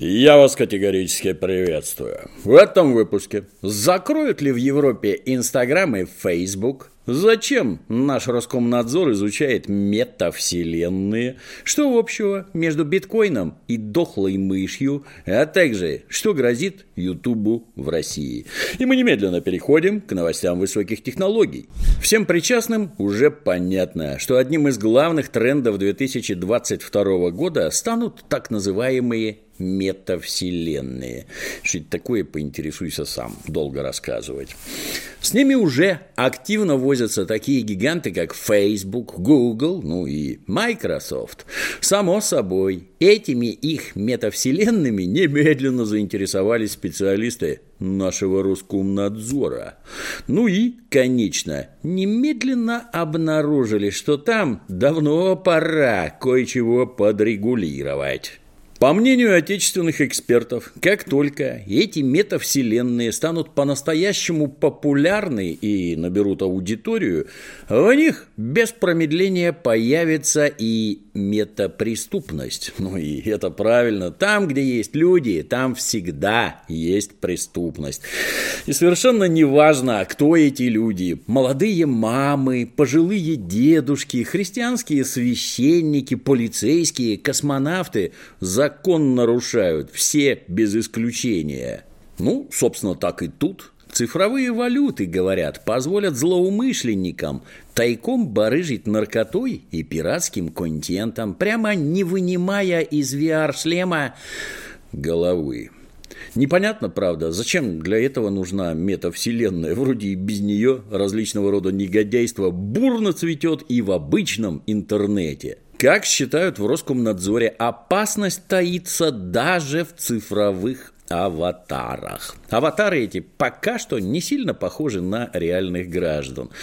Я вас категорически приветствую. В этом выпуске: закроют ли в Европе Инстаграм и Фейсбук? Зачем наш Роскомнадзор изучает метавселенные? Что общего между биткоином и дохлой мышью? А также, что грозит Ютубу в России? И мы немедленно переходим к новостям высоких технологий. Всем причастным уже понятно, что одним из главных трендов 2022 года станут так называемые метавселенные. Что это такое, поинтересуйся сам, долго рассказывать. С ними уже активно возятся такие гиганты, как Facebook, Google, ну и Microsoft. Само собой, этими их метавселенными немедленно заинтересовались специалисты нашего Роскомнадзора. Ну и, конечно, немедленно обнаружили, что там давно пора кое-чего подрегулировать. По мнению отечественных экспертов, как только эти метавселенные станут по-настоящему популярны и наберут аудиторию, в них без промедления появится и метапреступность. Ну и это правильно. Там, где есть люди, там всегда есть преступность. И совершенно не важно, кто эти люди. Молодые мамы, пожилые дедушки, христианские священники, полицейские, космонавты – закон нарушают, все без исключения. Ну, собственно, так и тут. Цифровые валюты, говорят, позволят злоумышленникам тайком барыжить наркотой и пиратским контентом, прямо не вынимая из VR-шлема головы. Непонятно, правда, зачем для этого нужна метавселенная. Вроде и без нее различного рода негодяйство бурно цветет и в обычном интернете. Как считают в Роскомнадзоре, опасность таится даже в цифровых аватарах. Аватары эти пока что не сильно похожи на реальных граждан.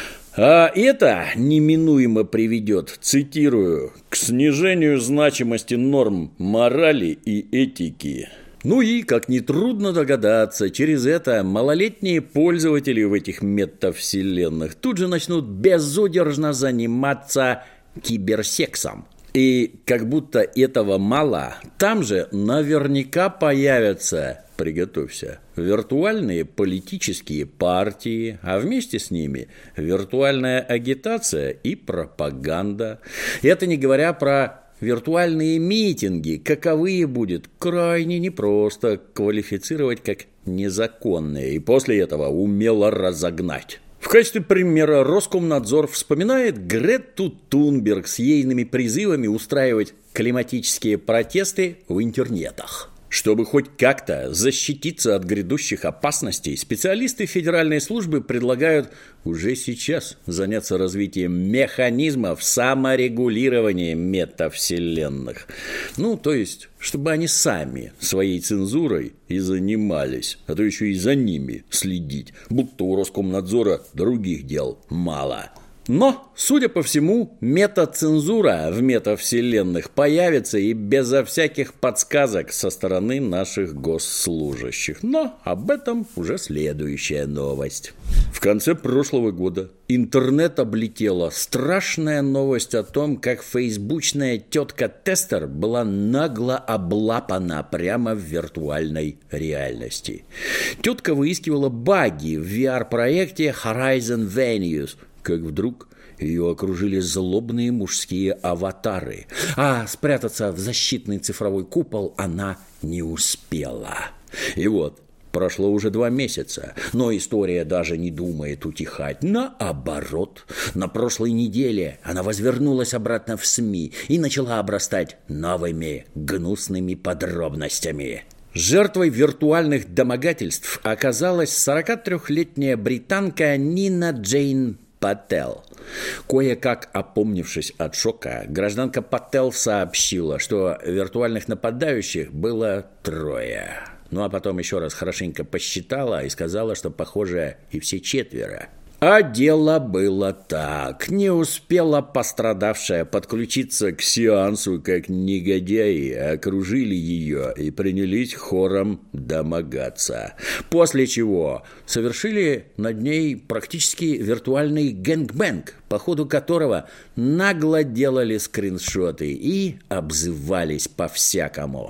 А это неминуемо приведет, цитирую, к снижению значимости норм морали и этики. Ну и, как нетрудно догадаться, через это малолетние пользователи в этих метавселенных тут же начнут безудержно заниматься киберсексом. И как будто этого мало, там же наверняка появятся, приготовься, виртуальные политические партии, а вместе с ними виртуальная агитация и пропаганда. Это не говоря про виртуальные митинги, каковые будет крайне непросто квалифицировать как незаконные и после этого умело разогнать. В качестве примера Роскомнадзор вспоминает Грету Тунберг с ейными призывами устраивать климатические протесты в интернетах. Чтобы хоть как-то защититься от грядущих опасностей, специалисты Федеральной службы предлагают уже сейчас заняться развитием механизмов саморегулирования метавселенных. Ну, то есть, чтобы они сами своей цензурой и занимались, а то еще и за ними следить, будто у Роскомнадзора других дел мало. Но, судя по всему, метацензура в метавселенных появится и безо всяких подсказок со стороны наших госслужащих. Но об этом уже следующая новость. В конце прошлого года интернет облетела страшная новость о том, как фейсбучная тетка-тестер была нагло облапана прямо в виртуальной реальности. Тетка выискивала баги в VR-проекте Horizon Venues, как вдруг ее окружили злобные мужские аватары, а спрятаться в защитный цифровой купол она не успела. И вот, прошло уже 2 месяца, но история даже не думает утихать. Наоборот, на прошлой неделе она возвернулась обратно в СМИ и начала обрастать новыми гнусными подробностями. Жертвой виртуальных домогательств оказалась 43-летняя британка Нина Джейн Паттел. Кое-как опомнившись от шока, гражданка Паттел сообщила, что виртуальных нападающих было 3. Ну а потом еще раз хорошенько посчитала и сказала, что, похоже, и все 4. А дело было так. Не успела пострадавшая подключиться к сеансу, как негодяи окружили ее и принялись хором домогаться. После чего совершили над ней практически виртуальный гэнгбэнг, по ходу которого нагло делали скриншоты и обзывались по-всякому.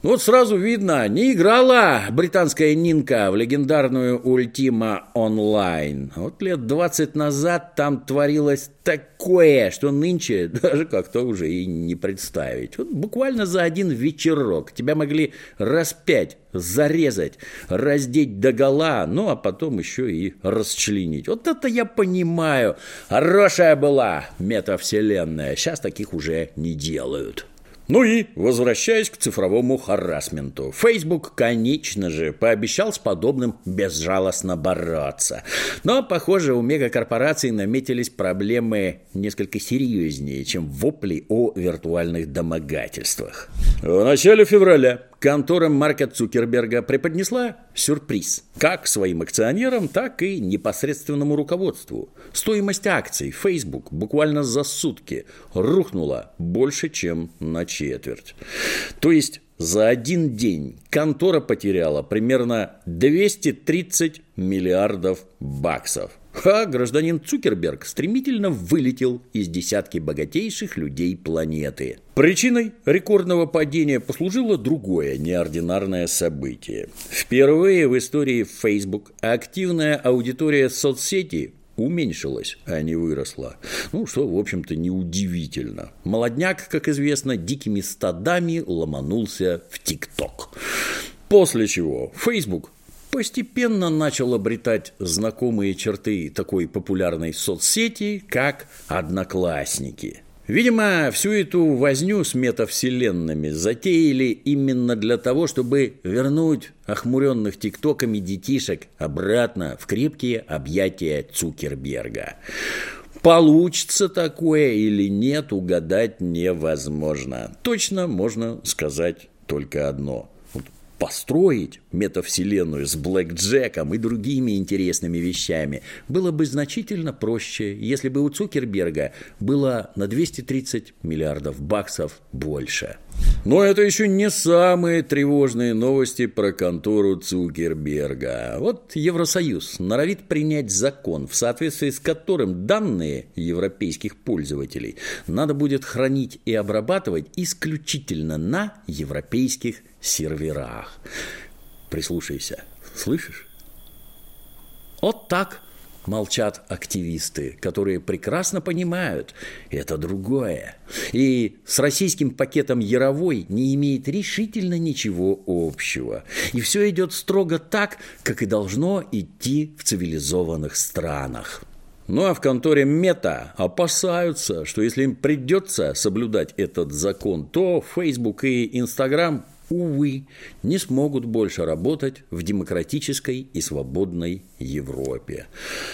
Вот сразу видно, не играла британская Нинка в легендарную Ultima Online. Вот лет 20 назад там творилось такое, что нынче даже как-то уже и не представить. Вот буквально за один вечерок тебя могли распять, зарезать, раздеть догола, ну а потом еще и расчленить. Вот это я понимаю. Хорошая была метавселенная. Сейчас таких уже не делают. Ну и, возвращаясь к цифровому харассменту, Facebook, конечно же, пообещал с подобным безжалостно бороться. Но, похоже, у мегакорпораций наметились проблемы несколько серьезнее, чем вопли о виртуальных домогательствах. В начале февраля контора Марка Цукерберга преподнесла сюрприз как своим акционерам, так и непосредственному руководству. Стоимость акций Facebook буквально за сутки рухнула больше, чем на четверть. То есть за один день контора потеряла примерно 230 миллиардов баксов. А гражданин Цукерберг стремительно вылетел из десятки богатейших людей планеты. Причиной рекордного падения послужило другое неординарное событие. Впервые в истории Facebook активная аудитория соцсети уменьшилась, а не выросла. Ну, что, в общем-то, неудивительно. Молодняк, как известно, дикими стадами ломанулся в ТикТок. После чего Facebook постепенно начал обретать знакомые черты такой популярной соцсети, как Одноклассники. Видимо, всю эту возню с метавселенными затеяли именно для того, чтобы вернуть охмуренных тиктоками детишек обратно в крепкие объятия Цукерберга. Получится такое или нет, угадать невозможно. Точно можно сказать только одно. Построить метавселенную с блэкджеком и другими интересными вещами было бы значительно проще, если бы у Цукерберга было на 230 миллиардов баксов больше. Но это еще не самые тревожные новости про контору Цукерберга. Вот Евросоюз норовит принять закон, в соответствии с которым данные европейских пользователей надо будет хранить и обрабатывать исключительно на европейских серверах. Прислушайся, слышишь? Вот так молчат активисты, которые прекрасно понимают, это другое. И с российским пакетом Яровой не имеет решительно ничего общего. И все идет строго так, как и должно идти в цивилизованных странах. Ну а в конторе Мета опасаются, что если им придется соблюдать этот закон, то Facebook и Instagram, увы, не смогут больше работать в демократической и свободной Европе.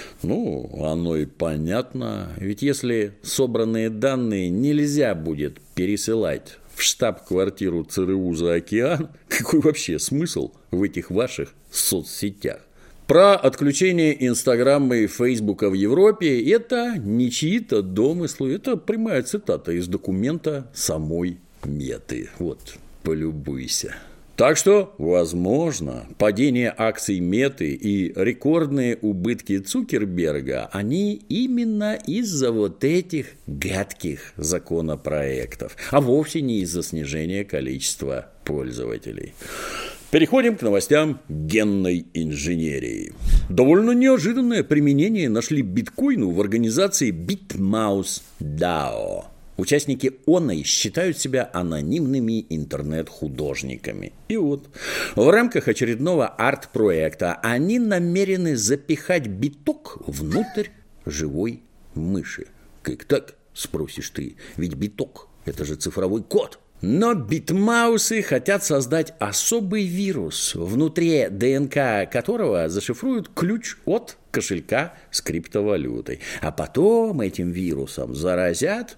Ну, оно и понятно, ведь если собранные данные нельзя будет пересылать в штаб-квартиру ЦРУ за океан, какой вообще смысл в этих ваших соцсетях? Про отключение Инстаграма и Фейсбука в Европе – это не чьи-то домыслы, это прямая цитата из документа самой Меты. Вот, полюбуйся. Так что, возможно, падение акций Меты и рекордные убытки Цукерберга, они именно из-за вот этих гадких законопроектов, а вовсе не из-за снижения количества пользователей. Переходим к новостям генной инженерии. Довольно неожиданное применение нашли биткоину в организации BitMouse DAO. Участники оной считают себя анонимными интернет-художниками. И вот, в рамках очередного арт-проекта они намерены запихать биток внутрь живой мыши. Как так, спросишь ты, ведь биток – это же цифровой код. Но битмаусы хотят создать особый вирус, внутри ДНК которого зашифруют ключ от кошелька с криптовалютой. А потом этим вирусом заразят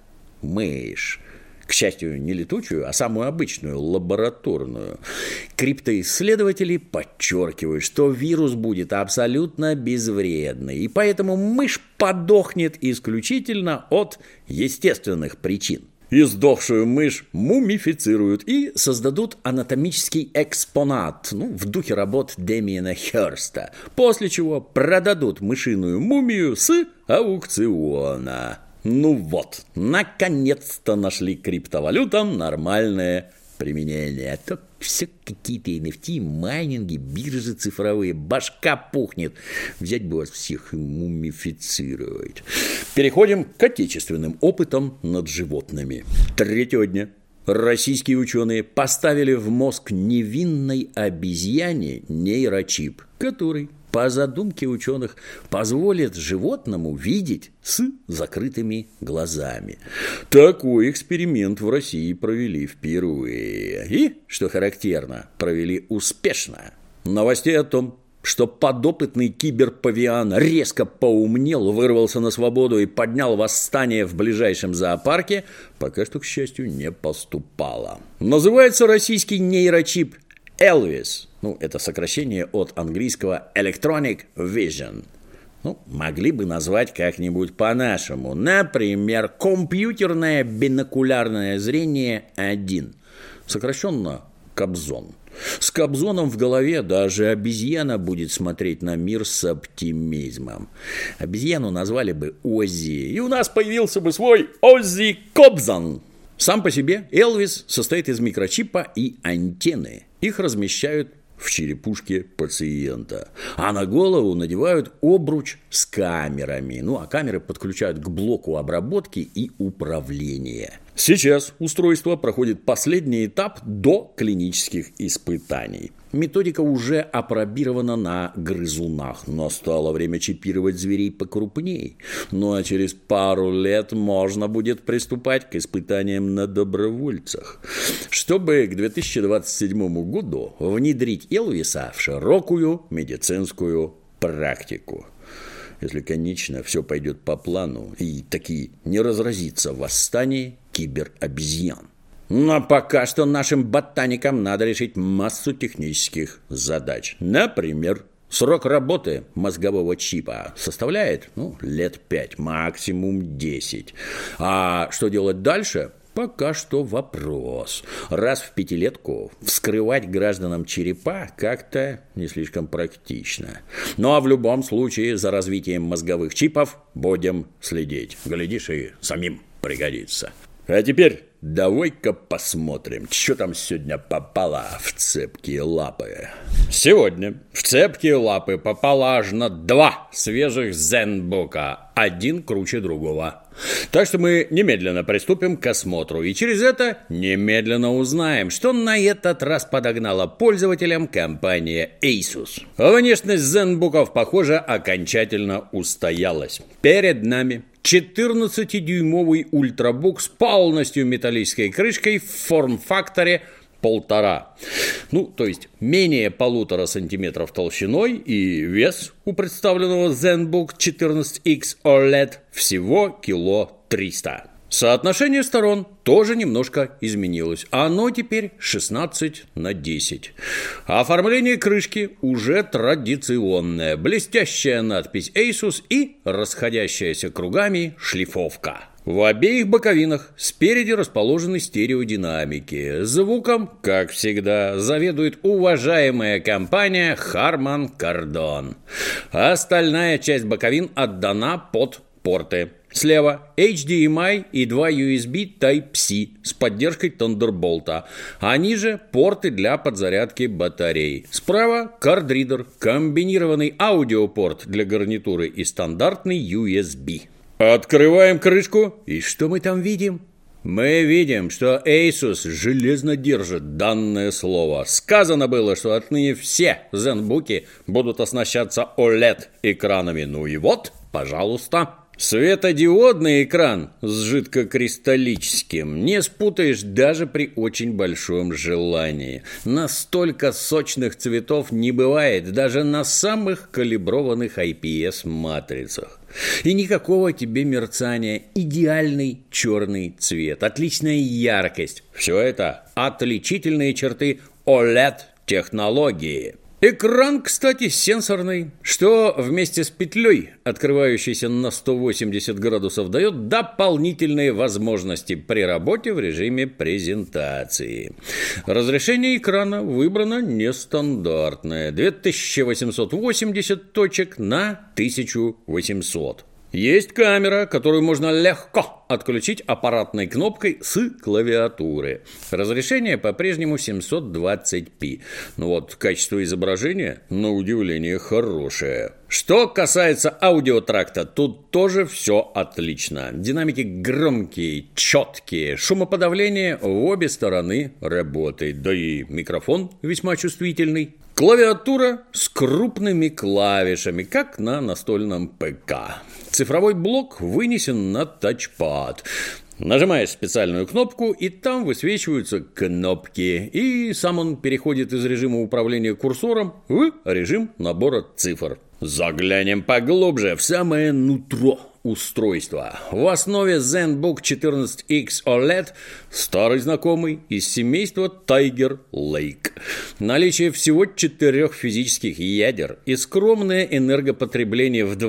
мышь. К счастью, не летучую, а самую обычную, лабораторную. Криптоисследователи подчеркивают, что вирус будет абсолютно безвредный, и поэтому мышь подохнет исключительно от естественных причин. И сдохшую мышь мумифицируют и создадут анатомический экспонат, в духе работ Демиана Хёрста, после чего продадут мышиную мумию с аукциона. Ну вот, наконец-то нашли криптовалютам нормальное применения. А то все какие-то NFT, майнинги, биржи цифровые. Башка пухнет. Взять бы вас всех и мумифицировать. Переходим к отечественным опытам над животными. Третьего дня российские ученые поставили в мозг невинной обезьяне нейрочип, который, по задумке ученых, позволит животному видеть с закрытыми глазами. Такой эксперимент в России провели впервые. И, что характерно, провели успешно. Новостей о том, что подопытный киберпавиан резко поумнел, вырвался на свободу и поднял восстание в ближайшем зоопарке, пока что, к счастью, не поступало. Называется российский нейрочип Elvis. Это сокращение от английского Electronic Vision. Могли бы назвать как-нибудь по-нашему. Например, компьютерное бинокулярное зрение 1. Сокращенно Кобзон. С Кобзоном в голове даже обезьяна будет смотреть на мир с оптимизмом. Обезьяну назвали бы Оззи, и у нас появился бы свой Оззи Кобзон. Сам по себе Элвис состоит из микрочипа и антенны. Их размещают в черепушке пациента. А на голову надевают обруч с камерами. А камеры подключают к блоку обработки и управления. Сейчас устройство проходит последний этап до клинических испытаний. Методика уже опробирована на грызунах. Настало время чипировать зверей покрупней. А через пару лет можно будет приступать к испытаниям на добровольцах. Чтобы к 2027 году внедрить Элвиса в широкую медицинскую практику. Если, конечно, все пойдет по плану и таки не разразится восстание киберобезьян. Но пока что нашим ботаникам надо решить массу технических задач. Например, срок работы мозгового чипа составляет лет 5, максимум 10. А что делать дальше? Пока что вопрос. Раз в пятилетку вскрывать гражданам черепа как-то не слишком практично. А в любом случае за развитием мозговых чипов будем следить. Глядишь, и самим пригодится. А теперь давай-ка посмотрим, что там сегодня попало в цепкие лапы. Сегодня в цепкие лапы попало аж на 2 свежих зенбука. Один круче другого. Так что мы немедленно приступим к осмотру. И через это немедленно узнаем, что на этот раз подогнала пользователям компания Asus. Внешность зенбуков, похоже, окончательно устоялась. Перед нами 14-дюймовый ультрабук с полностью металлической крышкой в форм-факторе 1,5. То есть менее 1,5 сантиметров толщиной, и вес у представленного ZenBook 14X OLED всего 300 кг. Соотношение сторон тоже немножко изменилось. Оно теперь 16:10. Оформление крышки уже традиционное. Блестящая надпись Asus и расходящаяся кругами шлифовка. В обеих боковинах спереди расположены стереодинамики. Звуком, как всегда, заведует уважаемая компания Harman Kardon. Остальная часть боковин отдана под порты. Слева HDMI и 2 USB Type-C с поддержкой Thunderbolt, а ниже порты для подзарядки батарей. Справа кардридер, комбинированный аудиопорт для гарнитуры и стандартный USB. Открываем крышку, и что мы там видим? Мы видим, что Asus железно держит данное слово. Сказано было, что отныне все зенбуки будут оснащаться OLED-экранами. И вот, пожалуйста. Светодиодный экран с жидкокристаллическим не спутаешь даже при очень большом желании. Настолько сочных цветов не бывает даже на самых калиброванных IPS-матрицах. И никакого тебе мерцания. Идеальный черный цвет, отличная яркость. Все это отличительные черты OLED-технологии. Экран, кстати, сенсорный, что вместе с петлей, открывающейся на 180 градусов, дает дополнительные возможности при работе в режиме презентации. Разрешение экрана выбрано нестандартное – 2880 точек на 1800. Есть камера, которую можно легко отключить аппаратной кнопкой с клавиатуры. Разрешение по-прежнему 720p. Ну вот, качество изображения, на удивление, хорошее. Что касается аудиотракта, тут тоже все отлично. Динамики громкие, четкие, шумоподавление в обе стороны работает, да и микрофон весьма чувствительный. Клавиатура с крупными клавишами, как на настольном ПК. Цифровой блок вынесен на тачпад. Нажимаешь специальную кнопку, и там высвечиваются кнопки. И сам он переходит из режима управления курсором в режим набора цифр. Заглянем поглубже в самое нутро устройства. В основе ZenBook 14X OLED старый знакомый из семейства Tiger Lake. Наличие всего 4 физических ядер и скромное энергопотребление в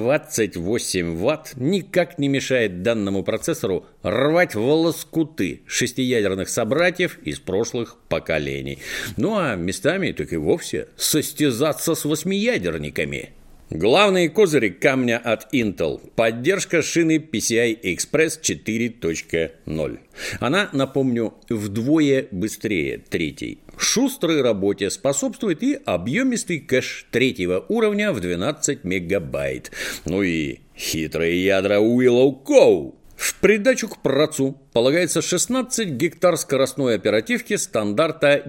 28 Вт никак не мешает данному процессору рвать в лоскуты 6-ядерных собратьев из прошлых поколений. Ну а местами так и вовсе состязаться с 8-ядерниками. Главные козыри камня от Intel – поддержка шины PCI Express 4.0. Она, напомню, вдвое быстрее третьей. Шустрой работе способствует и объемистый кэш 3-го уровня в 12 мегабайт. Ну и хитрые ядра Willow Co. В придачу к процу полагается 16 гектар скоростной оперативки стандарта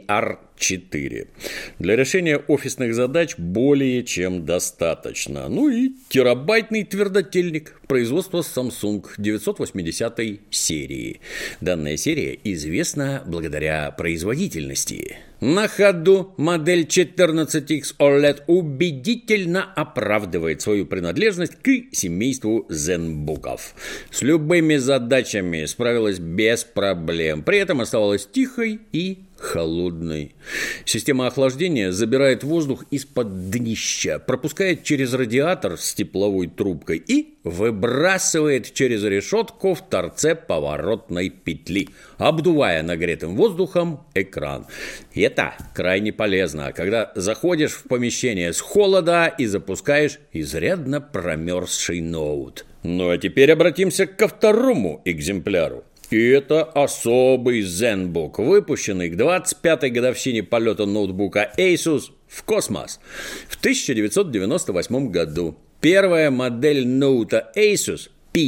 DDR4. Для решения офисных задач более чем достаточно. Ну и терабайтный твердотельник производства Samsung 980 серии. Данная серия известна благодаря производительности. На ходу модель 14X OLED убедительно оправдывает свою принадлежность к семейству ZenBook'ов. С любыми задачами справилась без проблем, при этом оставалась тихой и холодной. Система охлаждения забирает воздух из-под днища, пропускает через радиатор с тепловой трубкой и выбрасывает через решетку в торце поворотной петли, обдувая нагретым воздухом экран. И это крайне полезно, когда заходишь в помещение с холода и запускаешь изрядно промерзший ноут. Ну а теперь обратимся ко второму экземпляру. И это особый ZenBook, выпущенный к 25-й годовщине полета ноутбука Asus в космос в 1998 году. Первая модель ноута Asus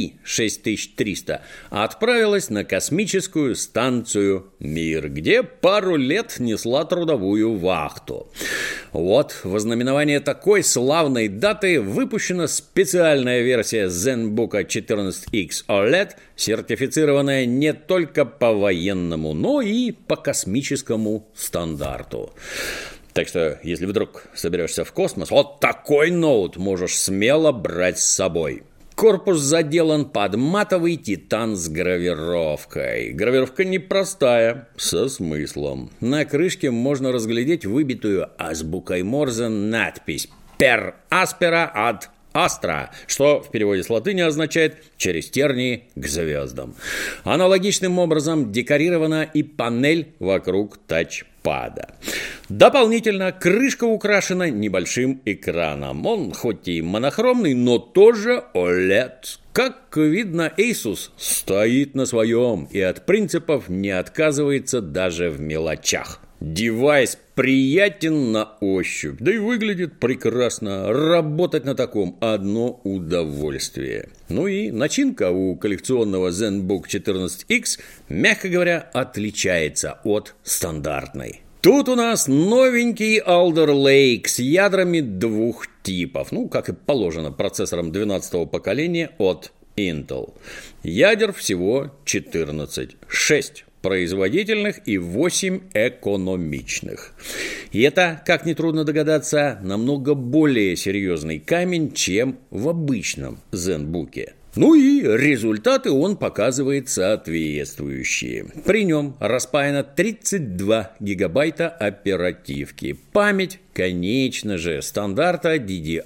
P6300 отправилась на космическую станцию «Мир», где пару лет несла трудовую вахту. Вот, в ознаменование такой славной даты выпущена специальная версия ZenBook 14X OLED, сертифицированная не только по военному, но и по космическому стандарту. Так что, если вдруг соберешься в космос, вот такой ноут можешь смело брать с собой. Корпус заделан под матовый титан с гравировкой. Гравировка непростая, со смыслом. На крышке можно разглядеть выбитую азбукой Морзе надпись «Per aspera ad astra», что в переводе с латыни означает «через тернии к звездам». Аналогичным образом декорирована и панель вокруг тачпада. Дополнительно крышка украшена небольшим экраном. Он хоть и монохромный, но тоже OLED. Как видно, Asus стоит на своем и от принципов не отказывается даже в мелочах. Девайс приятен на ощупь, да и выглядит прекрасно. Работать на таком одно удовольствие. Ну и начинка у коллекционного ZenBook 14X, мягко говоря, отличается от стандартной. Тут у нас новенький Alder Lake с ядрами двух типов, как и положено процессором 12-го поколения от Intel. Ядер всего 14, 6 производительных и 8 экономичных. И это, как нетрудно догадаться, намного более серьезный камень, чем в обычном ZenBook'е. Ну и результаты он показывает соответствующие. При нем распаяно 32 гигабайта оперативки. Память, конечно же, стандарта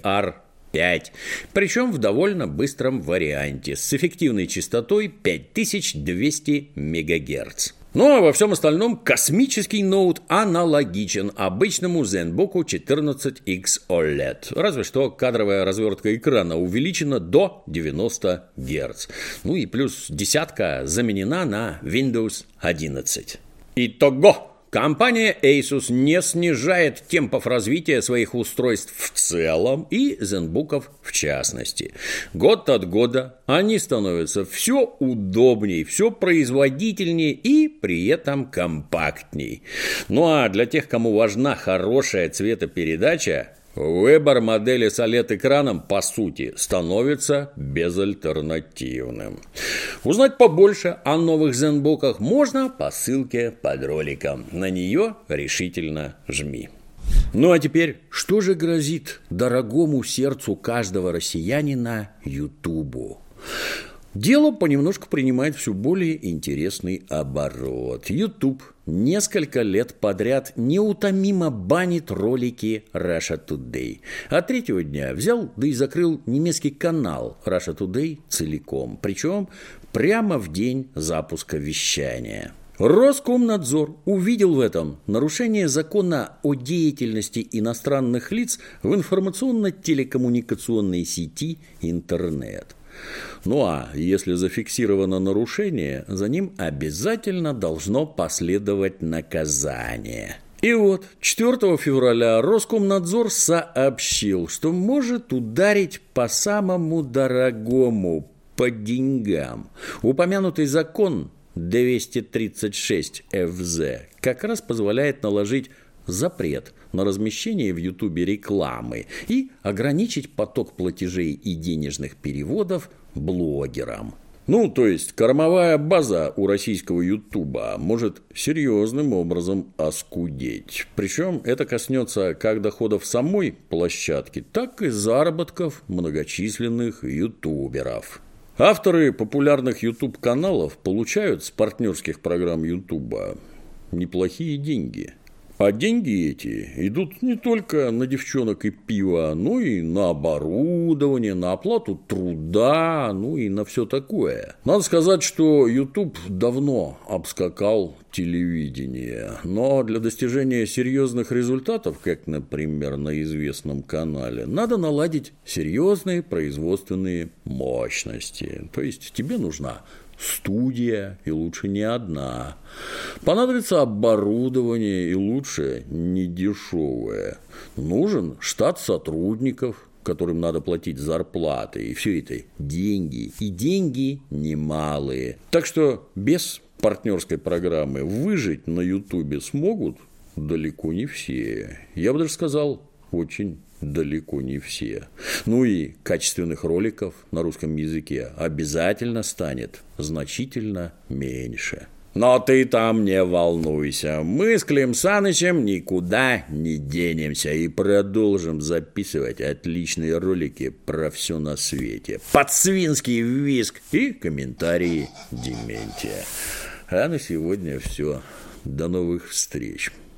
DDR5. Причем в довольно быстром варианте с эффективной частотой 5200 МГц. Ну а во всем остальном космический ноут аналогичен обычному ZenBook 14X OLED. Разве что кадровая развертка экрана увеличена до 90 Гц. Ну и плюс десятка заменена на Windows 11. Итого! Компания Asus не снижает темпов развития своих устройств в целом и ZenBook'ов в частности. Год от года они становятся все удобнее, все производительнее и при этом компактней. Ну а для тех, кому важна хорошая цветопередача, выбор модели с OLED-экраном, по сути, становится безальтернативным. Узнать побольше о новых ZenBook'ах можно по ссылке под роликом. На нее решительно жми. Ну а теперь, что же грозит дорогому сердцу каждого россиянина Ютубу? Дело понемножку принимает все более интересный оборот. YouTube несколько лет подряд неутомимо банит ролики Russia Today. А третьего дня взял, да и закрыл немецкий канал Russia Today целиком. Причем прямо в день запуска вещания. Роскомнадзор увидел в этом нарушение закона о деятельности иностранных лиц в информационно-телекоммуникационной сети интернет. Ну а если зафиксировано нарушение, за ним обязательно должно последовать наказание. И вот 4 февраля Роскомнадзор сообщил, что может ударить по самому дорогому, по деньгам. Упомянутый закон 236 ФЗ как раз позволяет наложить запрет на размещение в Ютубе рекламы и ограничить поток платежей и денежных переводов блогерам. Ну, то есть, кормовая база у российского Ютуба может серьезным образом оскудеть. Причем это коснется как доходов самой площадки, так и заработков многочисленных ютуберов. Авторы популярных YouTube-каналов получают с партнерских программ Ютуба неплохие деньги. А деньги эти идут не только на девчонок и пиво, но и на оборудование, на оплату труда, ну и на все такое. Надо сказать, что YouTube давно обскакал телевидение, но для достижения серьезных результатов, как, например, на известном канале, надо наладить серьезные производственные мощности. То есть тебе нужна студия, и лучше не одна. Понадобится оборудование, и лучше не дешевое. Нужен штат сотрудников, которым надо платить зарплаты. И все это деньги. И деньги немалые. Так что без партнерской программы выжить на Ютубе смогут далеко не все. Я бы даже сказал, очень далеко не все. Ну и качественных роликов на русском языке обязательно станет значительно меньше. Но ты там не волнуйся. Мы с Клим Санычем никуда не денемся и продолжим записывать отличные ролики про все на свете. Подсвинский визг и комментарии Дементия. А на сегодня все. До новых встреч.